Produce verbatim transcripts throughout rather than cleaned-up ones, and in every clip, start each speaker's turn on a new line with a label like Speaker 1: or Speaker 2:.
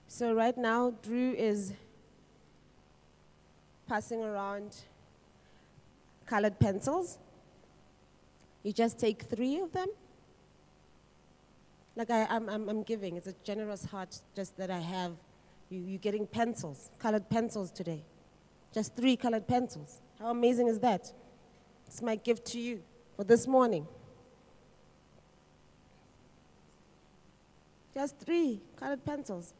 Speaker 1: So right now, Drew is passing around colored pencils. You just take three of them. Like I, I'm, I'm, I'm giving. It's a generous heart just that I have. You, you're getting pencils, colored pencils today. Just three colored pencils. How amazing is that? It's my gift to you for this morning. Just three colored pencils.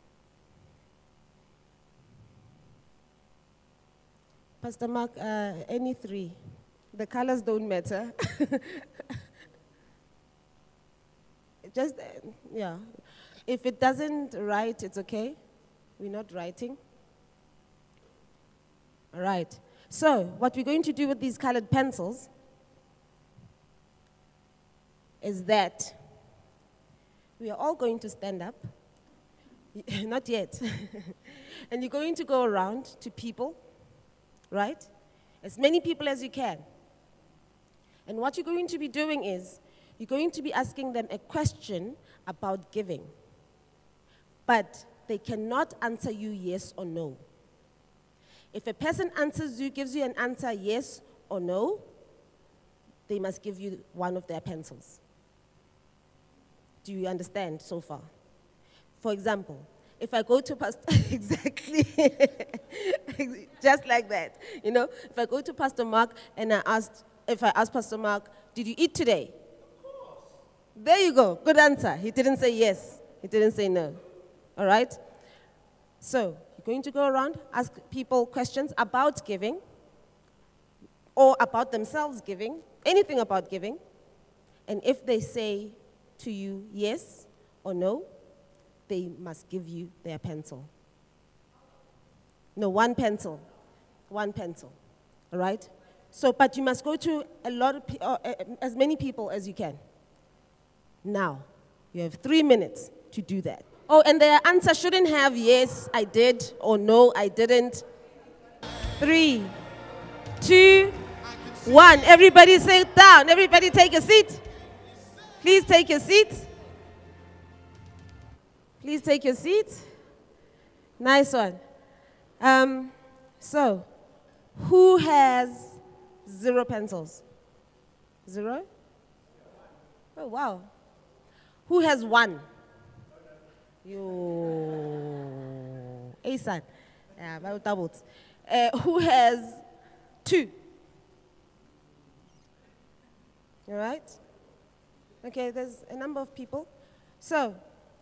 Speaker 1: Pastor Mark, uh, any three. The colors don't matter. Just, uh, yeah. If it doesn't write, it's okay. We're not writing. All right. So, what we're going to do with these colored pencils is that we are all going to stand up. Not yet. And you're going to go around to people, right? As many people as you can. And what you're going to be doing is, you're going to be asking them a question about giving. But they cannot answer you yes or no. If a person answers you, gives you an answer yes or no, they must give you one of their pencils. Do you understand so far? For example, if I go to Pastor, exactly, just like that, you know, if I go to Pastor Mark and I asked, if I ask Pastor Mark, did you eat today? Of course. There you go, good answer. He didn't say yes, he didn't say no, all right? So, you're going to go around, ask people questions about giving, or about themselves giving, anything about giving, and if they say to you yes or no, they must give you their pencil. No, one pencil. One pencil. All right? So, but you must go to a lot of, pe- uh, uh, as many people as you can. Now, you have three minutes to do that. Oh, and their answer shouldn't have yes, I did, or no, I didn't. Three, two, one. Everybody sit down. Everybody take a seat. Please take your seat. Please take your seat. Nice one. Um, so, who has zero pencils? Zero? Oh, wow. Who has one? You. Asan. Yeah, about doubled. Uh, who has two? All right? Okay, there's a number of people. So,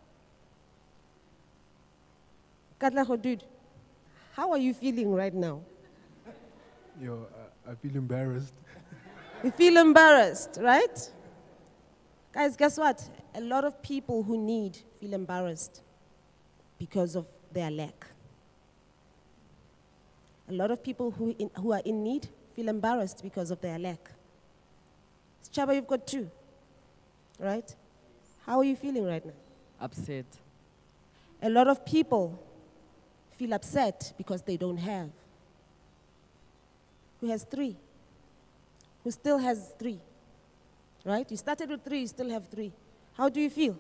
Speaker 1: Katla dude, how are you feeling right now?
Speaker 2: Yo, uh, I feel embarrassed.
Speaker 1: You feel embarrassed, right? Guys, guess what? A lot of people who need feel embarrassed because of their lack. A lot of people who, in, who are in need feel embarrassed because of their lack. Chaba, you've got two, right? How are you feeling right now?
Speaker 3: Upset.
Speaker 1: A lot of people feel upset because they don't have. Who has three? Who still has three? Right? You started with three, you still have three. How do you feel?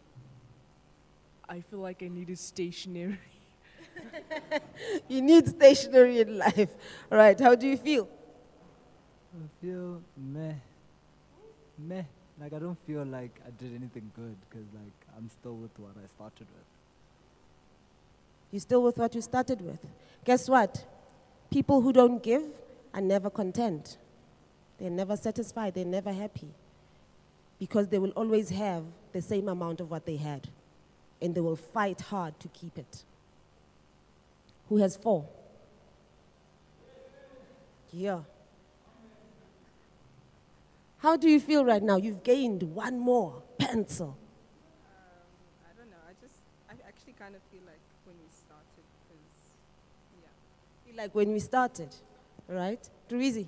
Speaker 3: I feel like I need a stationery.
Speaker 1: You need stationery in life. All right, how do you feel?
Speaker 4: I feel meh. Meh. Like, I don't feel like I did anything good because, like, I'm still with what I started with.
Speaker 1: You're still with what you started with. Guess what? People who don't give are never content. They're never satisfied. They're never happy. Because they will always have the same amount of what they had. And they will fight hard to keep it. Who has four? Yeah. How do you feel right now? You've gained one more pencil.
Speaker 5: Um, I don't know. I just, I actually kind of feel like when we started, because, yeah.
Speaker 1: Feel like when we started, right? Druizi,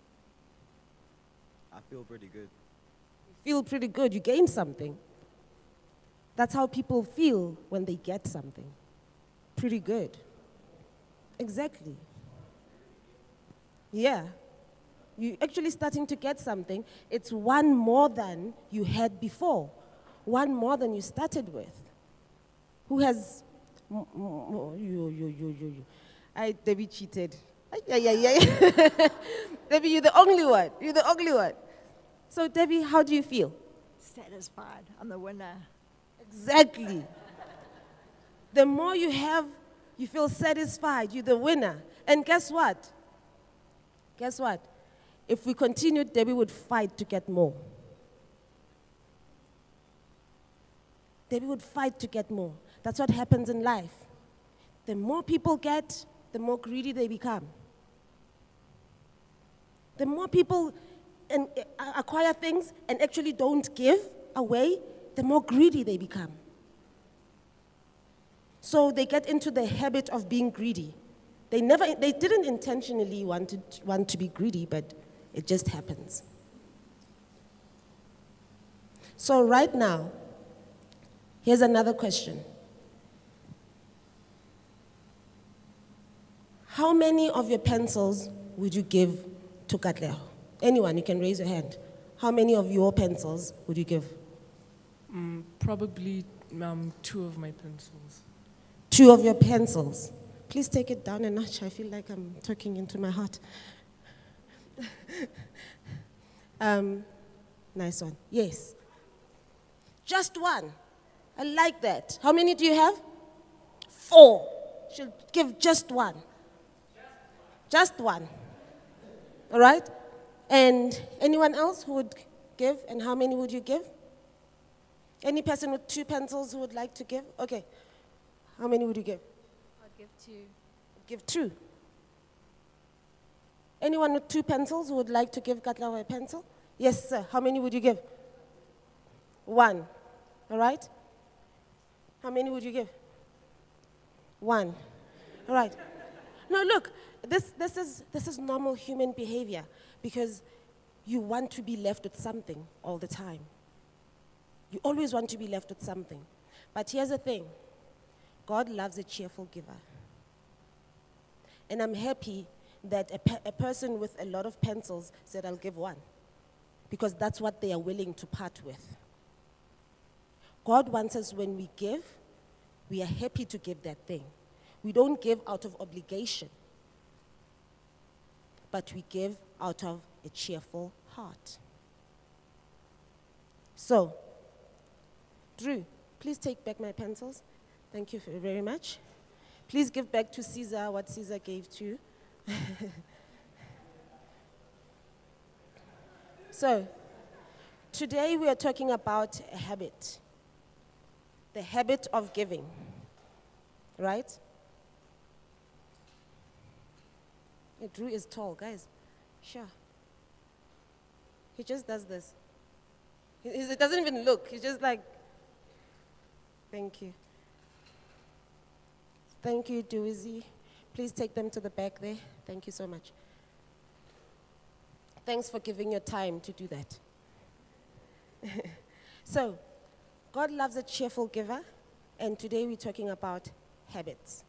Speaker 6: I feel pretty good.
Speaker 1: you feel pretty good. You gained something. That's how people feel when they get something. Pretty good. Exactly. Yeah. You're actually starting to get something. It's one more than you had before. One more than you started with. Who has Mm, mm, mm, You, you, you, you, you. I, Debbie cheated. Ay, ay, ay, ay. Debbie, you're the only one. You're the only one. So, Debbie, how do you feel?
Speaker 6: Satisfied. I'm the winner.
Speaker 1: Exactly. The more you have, you feel satisfied. You're the winner. And guess what? Guess what? If we continued, Debbie would fight to get more. Debbie would fight to get more. That's what happens in life. The more people get, the more greedy they become. The more people and, uh, acquire things and actually don't give away, the more greedy they become. So they get into the habit of being greedy. They never, they didn't intentionally want to, want to be greedy, but it just happens. So right now, here's another question. How many of your pencils would you give to Katlego? Anyone, you can raise your hand. How many of your pencils would you give?
Speaker 3: Mm, probably um, two of my pencils.
Speaker 1: Two of your pencils. Please take it down a notch. I feel like I'm talking into my heart. um, nice one. Yes. Just one. I like that. How many do you have? Four. She'll give just one. Just one. All right? And anyone else who would give? And how many would you give? Any person with two pencils who would like to give? Okay. How many would you give?
Speaker 5: I'd give two.
Speaker 1: Give two. Anyone with two pencils who would like to give Katlego a pencil? Yes, sir. How many would you give? One. All right? How many would you give? One. All right. No, look, this, this, is, this is normal human behavior because you want to be left with something all the time. You always want to be left with something. But here's the thing. God loves a cheerful giver. And I'm happy that a, pe- a person with a lot of pencils said, I'll give one. Because that's what they are willing to part with. God wants us, when we give, we are happy to give that thing. We don't give out of obligation, but we give out of a cheerful heart. So, Drew, please take back my pencils. Thank you very much. Please give back to Caesar what Caesar gave to you. So, today we are talking about a habit. The habit of giving. Right? Hey, Drew is tall, guys. Sure. He just does this. He, he doesn't even look. He's just like, thank you. Thank you, Dewey. Please take them to the back there. Thank you so much. Thanks for giving your time to do that. So, God loves a cheerful giver, and today we're talking about habits.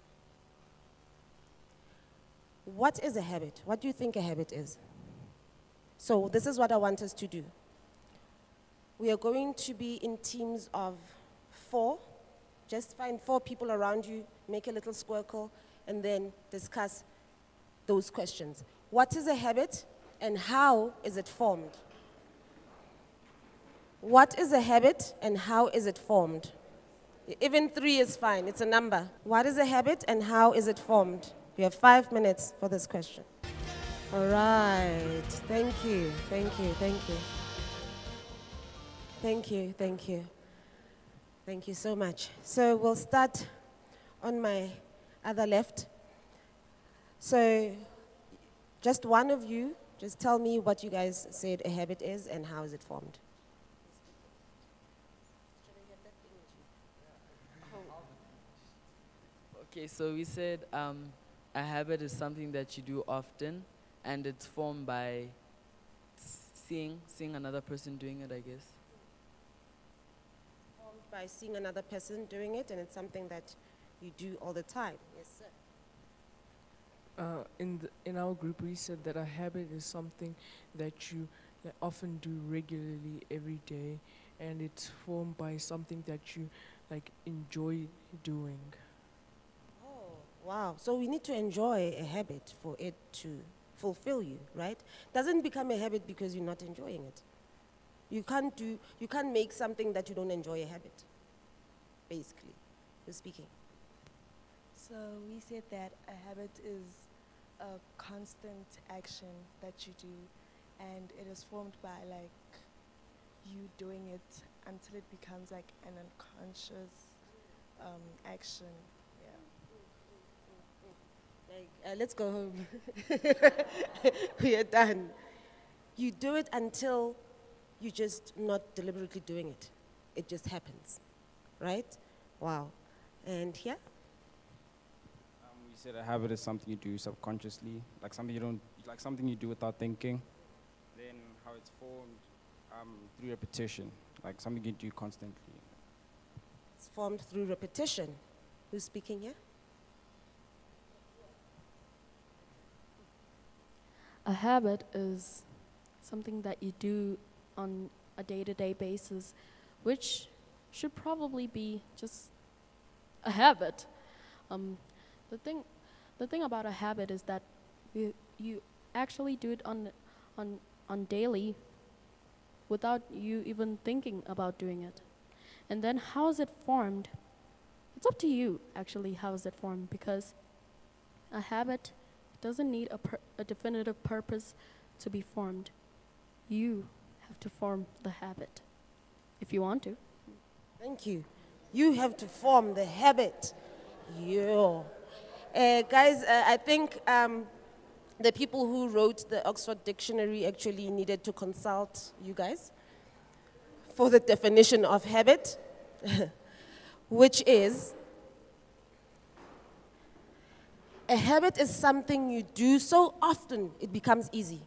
Speaker 1: What is a habit? What do you think a habit is? So this is what I want us to do. We are going to be in teams of four. Just find four people around you, make a little circle, and then discuss those questions. What is a habit, and how is it formed? What is a habit, and how is it formed? Even three is fine, it's a number. What is a habit, and how is it formed? You have five minutes for this question. All right, thank you, thank you, thank you. Thank you, thank you. Thank you so much. So we'll start on my other left. So just one of you, just tell me what you guys said a habit is and how is it formed.
Speaker 7: Okay, so we said um, a habit is something that you do often, and it's formed by s- seeing seeing another person doing it, I guess.
Speaker 1: Formed by seeing another person doing it, and it's something that you do all the time. Yes, sir.
Speaker 3: Uh, in the, in our group, we said that a habit is something that you like, often do regularly every day, and it's formed by something that you like enjoy doing.
Speaker 1: Wow. So we need to enjoy a habit for it to fulfill you, right? Doesn't become a habit because you're not enjoying it. You can't do, you can't make something that you don't enjoy a habit, basically, you're speaking.
Speaker 8: So we said that a habit is a constant action that you do, and it is formed by like you doing it until it becomes like an unconscious um, action. Yeah.
Speaker 1: Like, uh, let's go home. We are done. You do it until you're just not deliberately doing it. It just happens, right? Wow. And yeah?
Speaker 9: Um, we said a habit is something you do subconsciously, like something you don't, like something you do without thinking. Then how it's formed um, through repetition, like something you do constantly.
Speaker 1: It's formed through repetition. Who's speaking here?
Speaker 10: A habit is something that you do on a day-to-day basis, which should probably be just a habit. Um, the thing, the thing about a habit is that you you actually do it on on on daily, without you even thinking about doing it. And then how is it formed? It's up to you actually. How is it formed? Because a habit doesn't need a pur- a definitive purpose to be formed. You have to form the habit if you want to.
Speaker 1: Thank you. You have to form the habit. Yeah. Uh, guys, uh, I think um, the people who wrote the Oxford Dictionary actually needed to consult you guys for the definition of habit, which is a habit is something you do so often it becomes easy.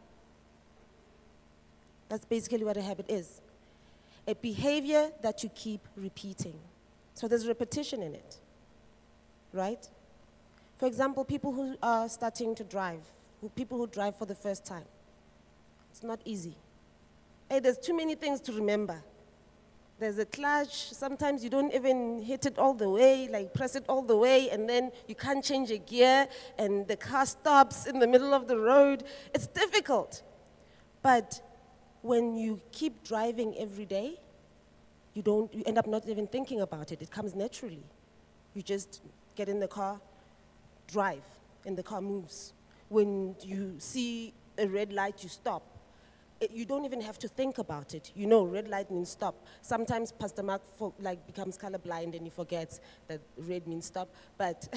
Speaker 1: That's basically what a habit is. A behavior that you keep repeating. So there's repetition in it, right? For example, people who are starting to drive, who, people who drive for the first time. It's not easy. Hey, there's too many things to remember. There's a clutch, sometimes you don't even hit it all the way, like press it all the way, and then you can't change a gear, and the car stops in the middle of the road. It's difficult. But when you keep driving every day, you don't, you end up not even thinking about it. It comes naturally. You just get in the car, drive, and the car moves. When you see a red light, you stop. It, you don't even have to think about it. You know, red light means stop. Sometimes Pastor Mark fo- like becomes colorblind and he forgets that red means stop. But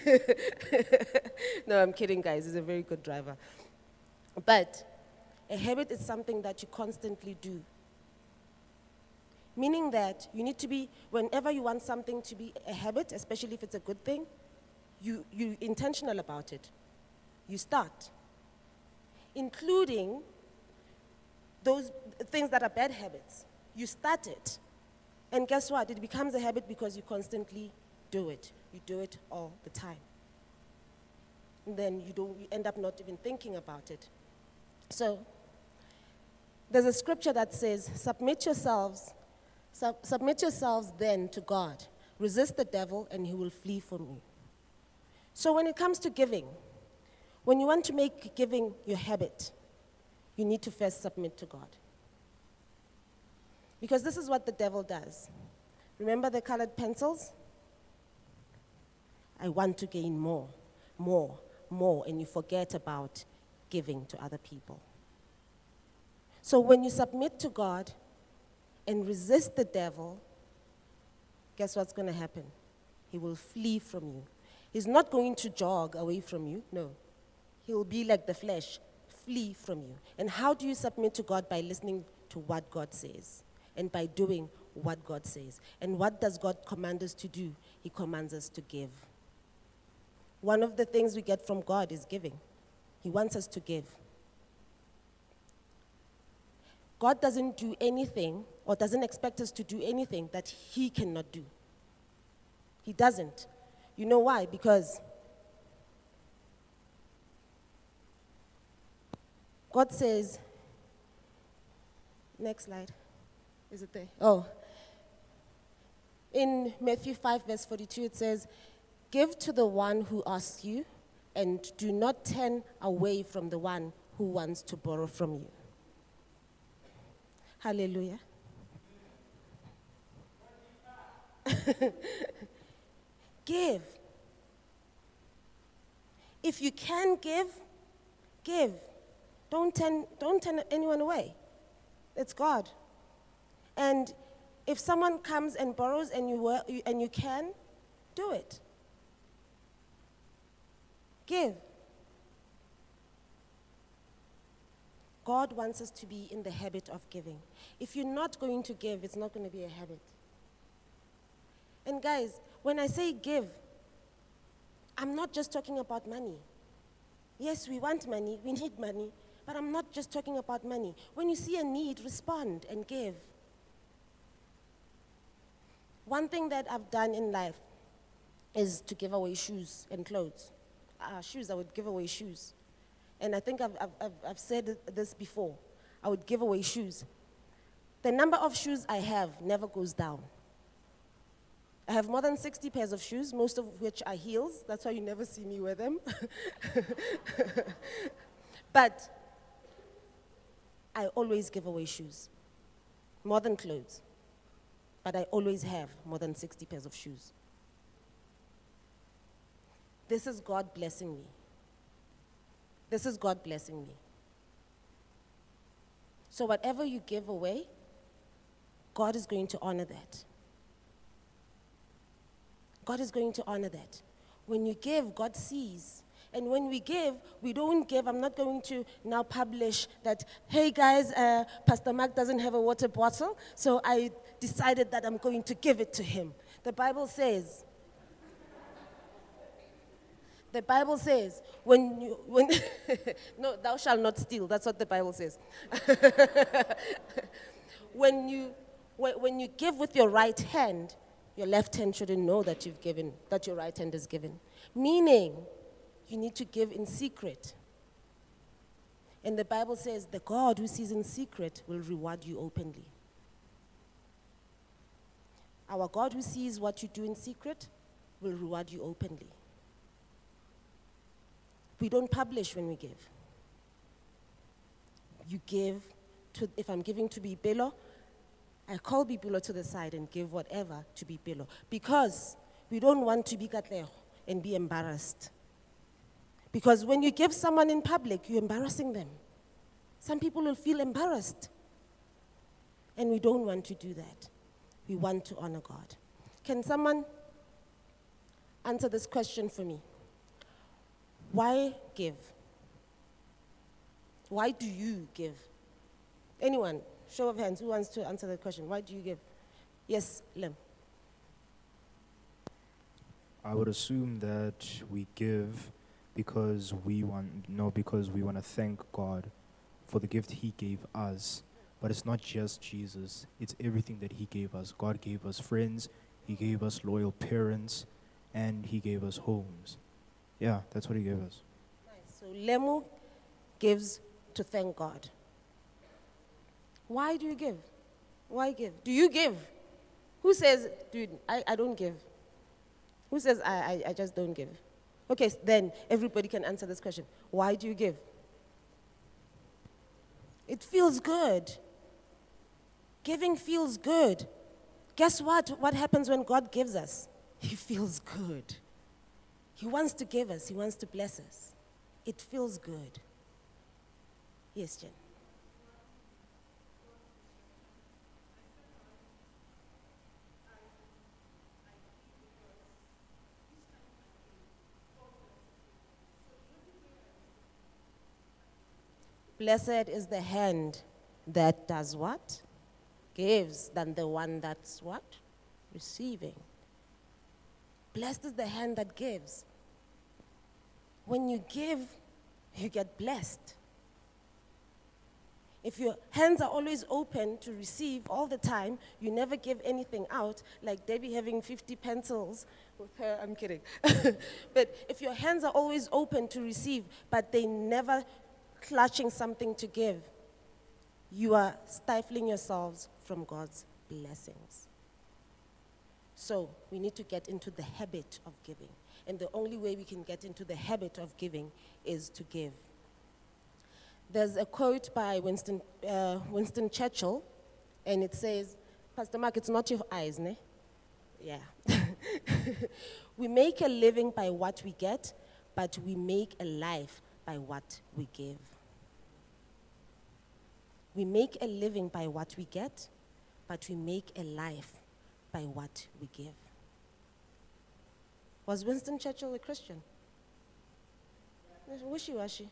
Speaker 1: no, I'm kidding, guys. He's a very good driver. But a habit is something that you constantly do. Meaning that you need to be, whenever you want something to be a habit, especially if it's a good thing, you, you're intentional about it. You start. Including those things that are bad habits. You start it. And guess what? It becomes a habit because you constantly do it. You do it all the time. And then you don't you end up not even thinking about it. So there's a scripture that says, submit yourselves, sub- submit yourselves then to God. Resist the devil and he will flee from you. So when it comes to giving, when you want to make giving your habit, you need to first submit to God. Because this is what the devil does. Remember the colored pencils? I want to gain more, more, more, and you forget about giving to other people. So when you submit to God and resist the devil, guess what's going to happen? He will flee from you. He's not going to jog away from you, no. He will be like the flesh, flee from you. And how do you submit to God? By listening to what God says and by doing what God says. And what does God command us to do? He commands us to give. One of the things we get from God is giving. He wants us to give. God doesn't do anything or doesn't expect us to do anything that he cannot do. He doesn't. You know why? Because God says, next slide, is it there? Oh, in Matthew five verse forty-two it says, Give to the one who asks you, and do not turn away from the one who wants to borrow from you. Hallelujah. Give. If you can give, give. Don't turn, don't turn anyone away. It's God. And if someone comes and borrows and you, were, you and you can, do it. Give. God wants us to be in the habit of giving. If you're not going to give, it's not going to be a habit. And guys, when I say give, I'm not just talking about money. Yes, we want money, we need money, but I'm not just talking about money. When you see a need, respond and give. One thing that I've done in life is to give away shoes and clothes. Uh, shoes, I would give away shoes. And I think I've, I've, I've, I've said this before. I would give away shoes. The number of shoes I have never goes down. I have more than sixty pairs of shoes, most of which are heels. That's why you never see me wear them. But I always give away shoes, more than clothes. But I always have more than sixty pairs of shoes. This is God blessing me. This is God blessing me. So whatever you give away, God is going to honor that. God is going to honor that. When you give, God sees. And when we give, we don't give. I'm not going to now publish that, hey guys, uh, Pastor Mark doesn't have a water bottle, so I decided that I'm going to give it to him. The Bible says, the Bible says, when you, when, no, thou shalt not steal. That's what the Bible says. when you, when, when you give with your right hand, your left hand shouldn't know that you've given, that your right hand is given. Meaning, you need to give in secret. And the Bible says, the God who sees in secret will reward you openly. Our God who sees what you do in secret will reward you openly. We don't publish when we give. You give to, if I'm giving to Bibelo, I call Bibelo to the side and give whatever to Bibelo. Because we don't want to be Katlego and be embarrassed. Because when you give someone in public, you're embarrassing them. Some people will feel embarrassed. And we don't want to do that. We want to honor God. Can someone answer this question for me? Why give? Why do you give? Anyone? Show of hands. Who wants to answer that question? Why do you give? Yes, Lem.
Speaker 2: I would assume that we give because we want, no, because we want to thank God for the gift He gave us. But it's not just Jesus. It's everything that He gave us. God gave us friends. He gave us loyal parents. And He gave us homes. Yeah, that's what He gave us.
Speaker 1: Nice. So Lemu gives to thank God. Why do you give? Why give? Do you give? Who says, dude, I, I don't give? Who says, I, I, I just don't give? Okay, then everybody can answer this question. Why do you give? It feels good. Giving feels good. Guess what? What happens when God gives us? He feels good. He wants to give us. He wants to bless us. It feels good. Yes, Jen. Blessed is the hand that does what? Gives, than the one that's what? Receiving. Blessed is the hand that gives. When you give, you get blessed. If your hands are always open to receive all the time, you never give anything out, like Debbie having fifty pencils with her, I'm kidding. But if your hands are always open to receive, but they never clutching something to give, you are stifling yourselves from God's blessings. So we need to get into the habit of giving. And the only way we can get into the habit of giving is to give. There's a quote by Winston, uh, Winston Churchill, and it says, Pastor Mark, it's not your eyes, ne? Yeah. We make a living by what we get, but we make a life by what we give. We make a living by what we get, but we make a life by what we give. Was Winston Churchill a Christian? Wishy-washy.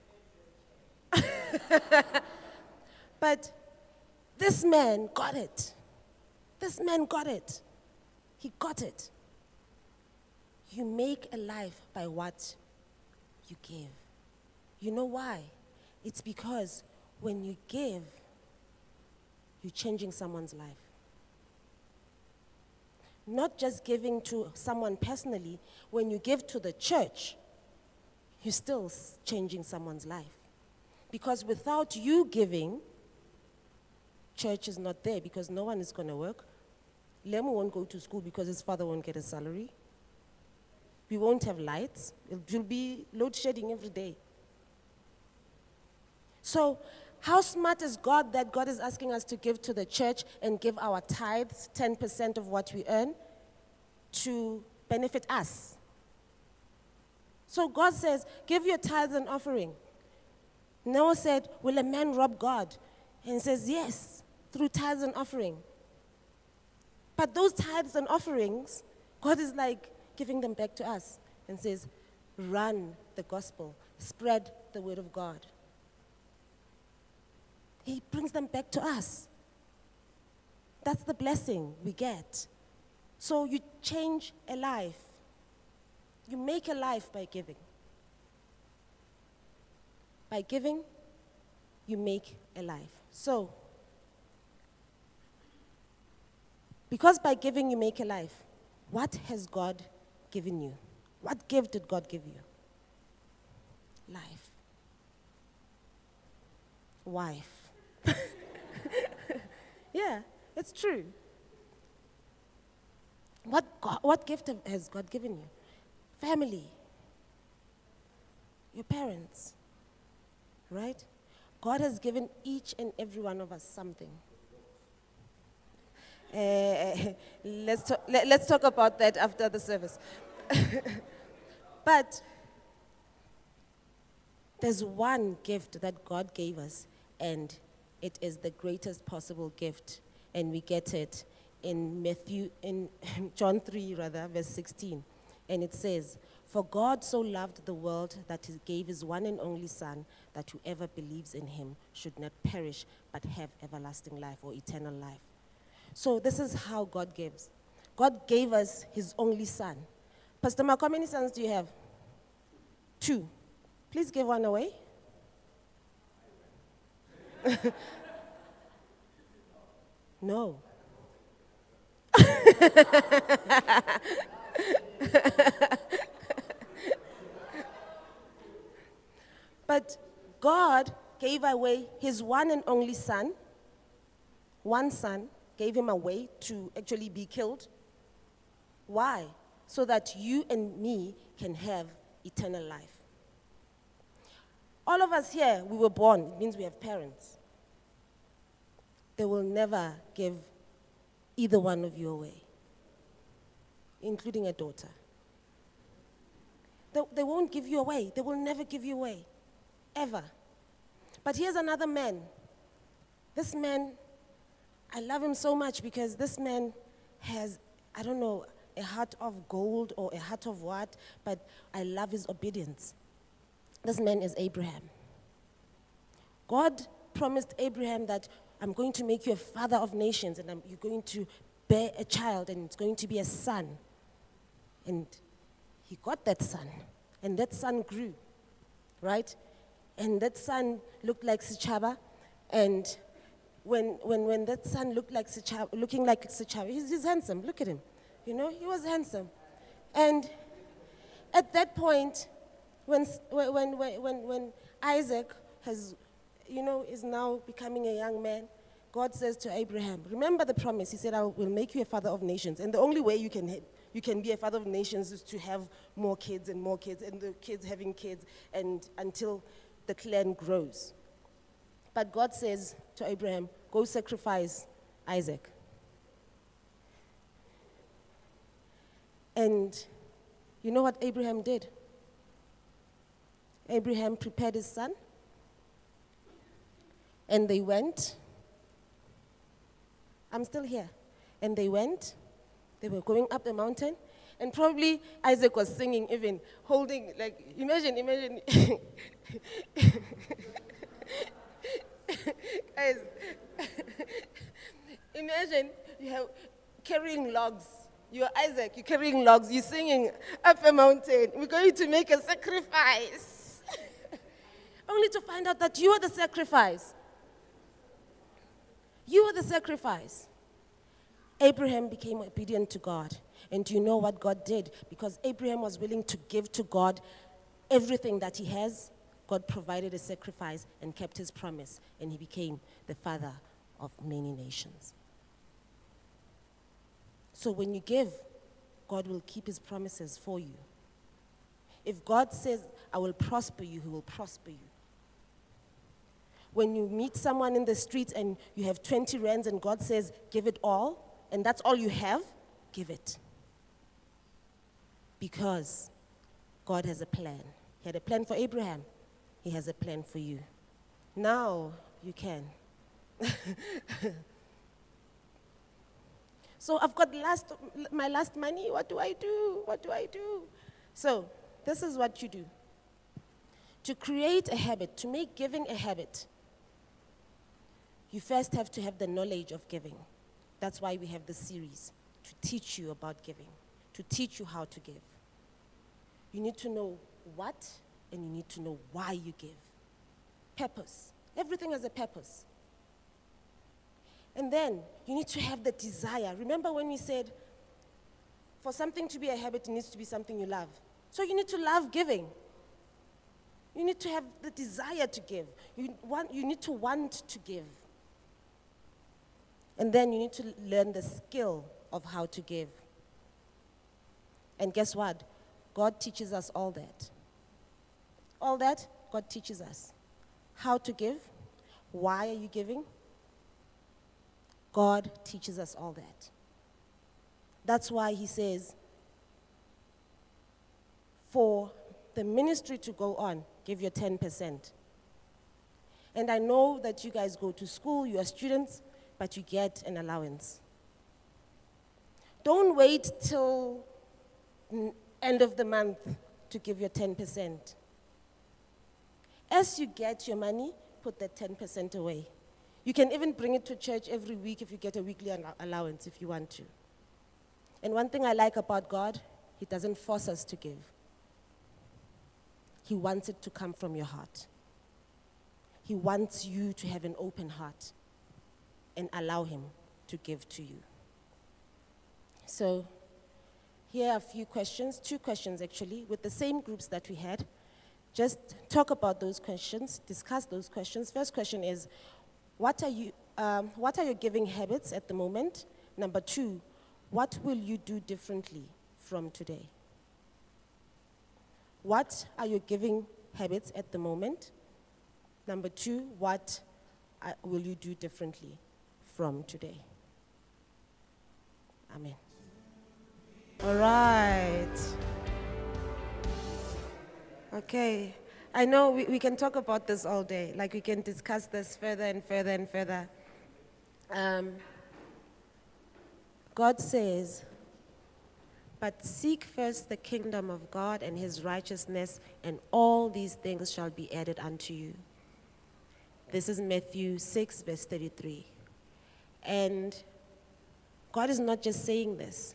Speaker 1: But this man got it. This man got it. He got it. You make a life by what you give. You know why? It's because when you give, you're changing someone's life. Not just giving to someone personally. When you give to the church, you're still s- changing someone's life. Because without you giving, church is not there because no one is going to work. Lemu won't go to school because his father won't get a salary. We won't have lights. It will be load shedding every day. So, how smart is God that God is asking us to give to the church and give our tithes, ten percent of what we earn, to benefit us? So God says, give your tithes and offering. Noah said, will a man rob God? And he says, yes, through tithes and offering. But those tithes and offerings, God is like giving them back to us and says, run the gospel, spread the word of God. He brings them back to us. That's the blessing we get. So you change a life. You make a life by giving. By giving, you make a life. So, because by giving you make a life, what has God given you? What gift did God give you? Life. Wife. Yeah, it's true. What, God, what gift has God given you? Family. Your parents. Right? God has given each and every one of us something. Uh, let's, talk, let, let's talk about that after the service. But there's one gift that God gave us, and it is the greatest possible gift, and we get it in Matthew, in John three, rather, verse sixteen, and it says, "For God so loved the world that He gave His one and only Son, that whoever believes in Him should not perish but have everlasting life," or eternal life. So this is how God gives. God gave us His only Son. Pastor Mark, how many sons do you have? Two. Please give one away. No. But God gave away His one and only Son. One son, gave Him away to actually be killed. Why? So that you and me can have eternal life. All of us here, we were born. It means we have parents. They will never give either one of you away, including a daughter. They, they won't give you away. They will never give you away, ever. But here's another man. This man, I love him so much because this man has, I don't know, a heart of gold or a heart of what, but I love his obedience. This man is Abraham. God promised Abraham that I'm going to make you a father of nations, and I'm, you're going to bear a child, and it's going to be a son. And he got that son, and that son grew, right? And that son looked like Sichaba, and when when when that son looked like Sichaba, looking like Sichaba, he's, he's handsome. Look at him, you know, he was handsome. And at that point, when when when when when Isaac has, you know, is now becoming a young man, God says to Abraham, remember the promise. He said, I will make you a father of nations. And the only way you can, ha- you can be a father of nations is to have more kids and more kids, and the kids having kids, and until the clan grows. But God says to Abraham, go sacrifice Isaac. And you know what Abraham did? Abraham prepared his son, and they went. I'm still here. And they went. They were going up the mountain, and probably Isaac was singing, even holding, like, imagine, imagine. Guys, imagine you have carrying logs. You're Isaac, you're carrying logs, you're singing up a mountain. We're going to make a sacrifice. Only to find out that you are the sacrifice. You are the sacrifice. Abraham became obedient to God. And do you know what God did? Because Abraham was willing to give to God everything that he has, God provided a sacrifice and kept his promise, and he became the father of many nations. So when you give, God will keep his promises for you. If God says, I will prosper you, he will prosper you. When you meet someone in the street and you have twenty rands and God says, give it all, and that's all you have, give it. Because God has a plan. He had a plan for Abraham. He has a plan for you. Now you can. So I've got last, my last money. What do I do? What do I do? So this is what you do. To create a habit, to make giving a habit, you first have to have the knowledge of giving. That's why we have this series, to teach you about giving, to teach you how to give. You need to know what, and you need to know why you give. Purpose. Everything has a purpose. And then you need to have the desire. Remember when we said, for something to be a habit, it needs to be something you love. So you need to love giving. You need to have the desire to give. You, want, you need to want to give. And then you need to learn the skill of how to give. And guess what? God teaches us all that. All that, God teaches us. How to give. Why are you giving? God teaches us all that. That's why he says, for the ministry to go on, give your ten percent. And I know that you guys go to school, you are students, but you get an allowance. Don't wait till n- end of the month to give your ten percent. As you get your money, put that ten percent away. You can even bring it to church every week if you get a weekly allow- allowance if you want to. And one thing I like about God, he doesn't force us to give. He wants it to come from your heart. He wants you to have an open heart and allow him to give to you. So here are a few questions, two questions actually, with the same groups that we had. Just talk about those questions, discuss those questions. First question is, what are you, um, what are your giving habits at the moment? Number two, what will you do differently from today? What are your giving habits at the moment? Number two, what uh, will you do differently from today? Amen. All right. Okay. I know we, we can talk about this all day. Like we can discuss this further and further and further. Um, God says, but seek first the kingdom of God and his righteousness, and all these things shall be added unto you. This is Matthew six, verse thirty-three. And God is not just saying this.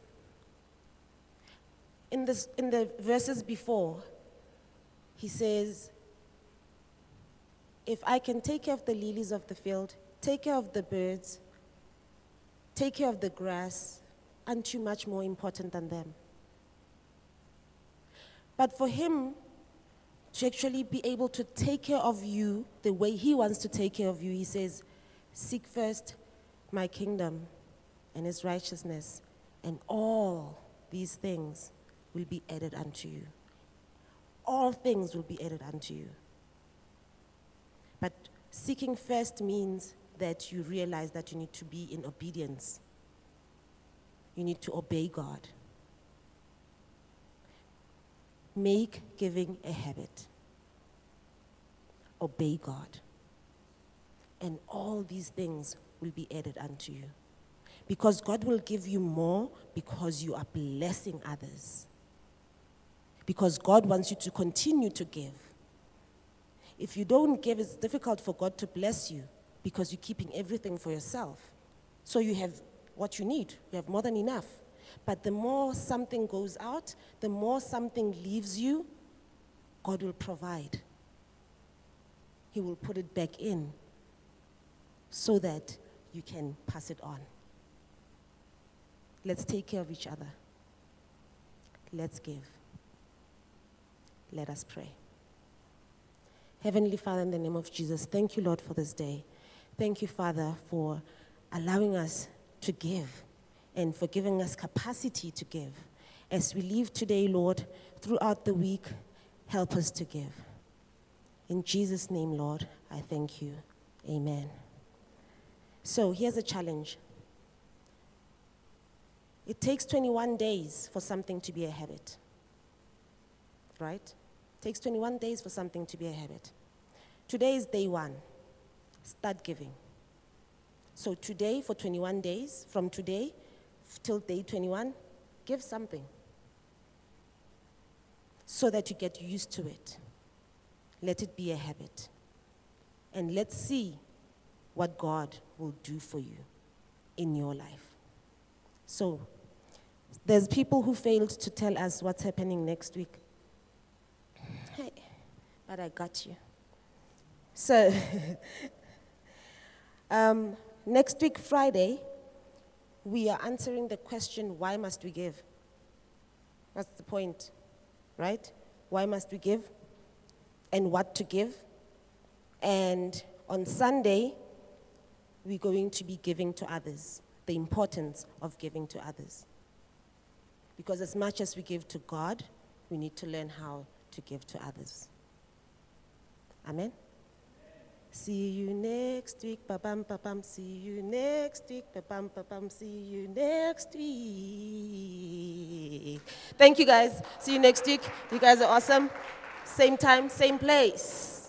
Speaker 1: In, this, in the verses before, he says, if I can take care of the lilies of the field, take care of the birds, take care of the grass, aren't you much more important than them? But for him to actually be able to take care of you the way he wants to take care of you, he says, seek first my kingdom and his righteousness, and all these things will be added unto you. All things will be added unto you. But seeking first means that you realize that you need to be in obedience. You need to obey God. Make giving a habit. Obey God. And all these things will be added unto you. Because God will give you more because you are blessing others. Because God wants you to continue to give. If you don't give, it's difficult for God to bless you because you're keeping everything for yourself. So you have what you need. You have more than enough. But the more something goes out, the more something leaves you, God will provide. He will put it back in so that you can pass it on. Let's take care of each other. Let's give. Let us pray. Heavenly Father, in the name of Jesus, thank you, Lord, for this day. Thank you, Father, for allowing us to give and for giving us capacity to give. As we leave today, Lord, throughout the week, help us to give. In Jesus' name, Lord, I thank you. Amen. So here's a challenge. It takes twenty-one days for something to be a habit. Right? It takes twenty-one days for something to be a habit. Today is day one. Start giving. So today, for twenty-one days, from today till day twenty-one, give something so that you get used to it. Let it be a habit. And let's see what God will do for you in your life. So, there's people who failed to tell us what's happening next week. Hey, but I got you. So, um, next week, Friday, we are answering the question, why must we give? That's the point, right? Why must we give? And what to give? And on Sunday, we're going to be giving to others, the importance of giving to others. Because as much as we give to God, we need to learn how to give to others. Amen? See you next week, pa-pam, pa-pam. See you next week, pa-pam, pa-pam. See you next week. Thank you, guys. See you next week. You guys are awesome. Same time, same place.